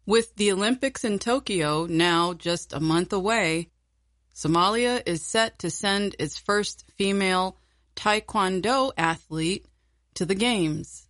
With the Olympics in Tokyo now just a month away, Somalia is set to send its first female taekwondo athlete to the Games.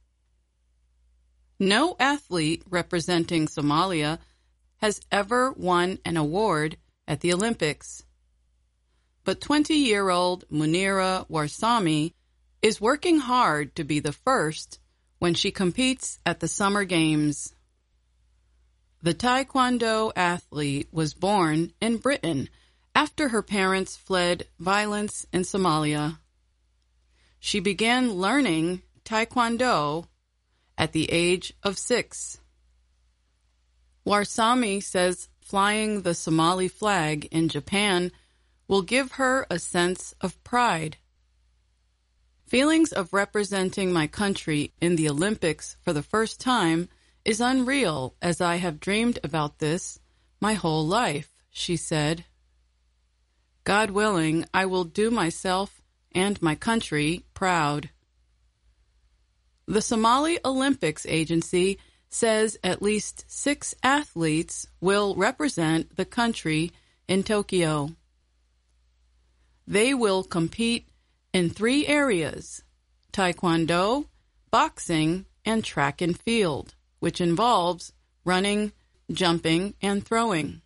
No athlete representing Somalia has ever won an award at the Olympics. But 20-year-old Munira Warsame is working hard to be the first when she competes at the Summer Games. The taekwondo athlete was born in Britain after her parents fled violence in Somalia. She began learning taekwondo at the age of 6. Warsame says flying the Somali flag in Japan will give her a sense of pride. Feelings of representing my country in the Olympics for the first time is unreal, as I have dreamed about this my whole life, she said. God willing, I will do myself and my country proud. The Somali Olympics Agency says at least 6 athletes will represent the country in Tokyo. They will compete in 3 areas: taekwondo, boxing, and track and field, which involves running, jumping, and throwing.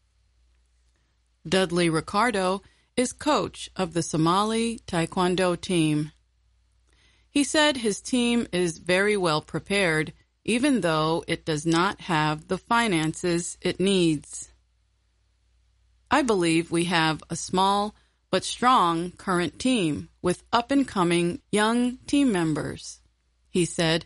Dudley Ricardo is coach of the Somali Taekwondo team. He said his team is very well prepared, even though it does not have the finances it needs. I believe we have a small but strong current team with up-and-coming young team members, he said.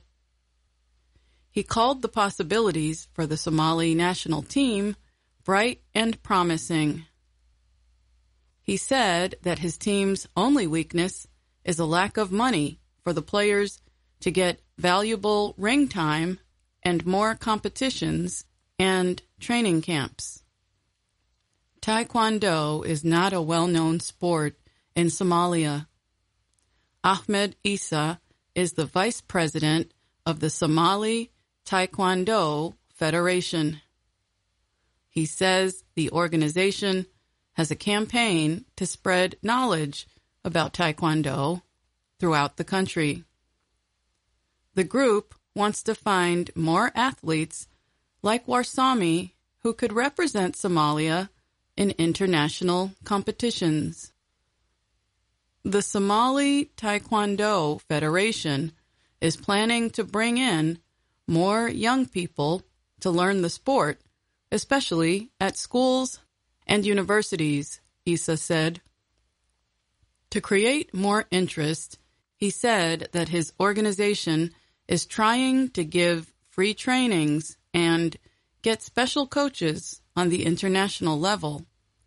He called the possibilities for the Somali national team bright and promising. He said that his team's only weakness is a lack of money for the players to get valuable ring time and more competitions and training camps. Taekwondo is not a well-known sport in Somalia. Ahmed Isa is the vice president of the Somali Taekwondo Federation. He says the organization has a campaign to spread knowledge about Taekwondo throughout the country. The group wants to find more athletes like Warsame who could represent Somalia in international competitions. The Somali Taekwondo Federation is planning to bring in more young people to learn the sport, especially at schools and universities, Isa said. To create more interest, he said that his organization is trying to give free trainings and get special coaches on the international level.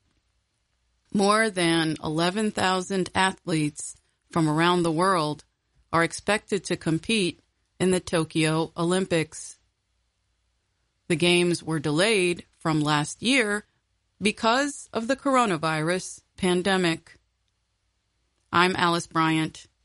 More than 11,000 athletes from around the world are expected to compete in the Tokyo Olympics. The Games were delayed from last year because of the coronavirus pandemic. I'm Alice Bryant.